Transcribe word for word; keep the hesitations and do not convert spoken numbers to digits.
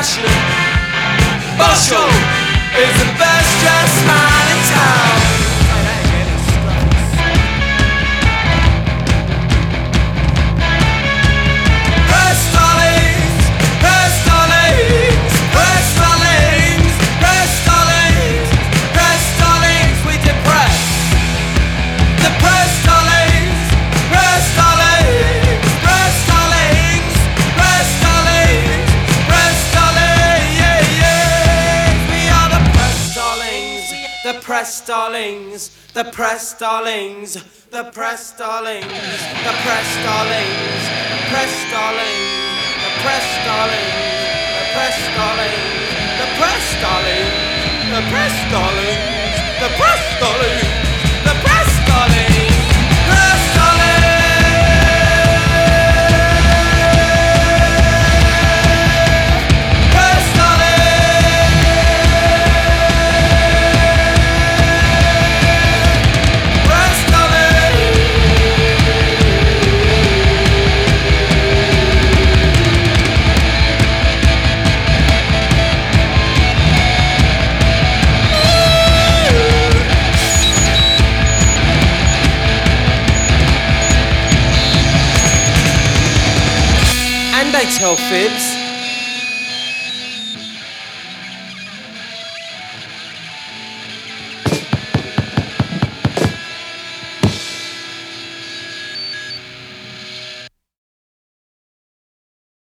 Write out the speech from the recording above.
fashion. Marshall is the best dressed man in town. Press darlings, press darlings, press darlings, press darlings, press darlings, we depress. The press darlings, press darlings, press darlings, press darlings, press darlings, yeah, yeah. We are the press darlings, the press darlings, the press darlings, the press darlings, the press darlings, the press darlings, the press darlings, the press darlings, the press darlings, the press darlings, the press darlings, the press darlings, press darlings. They tell fibs,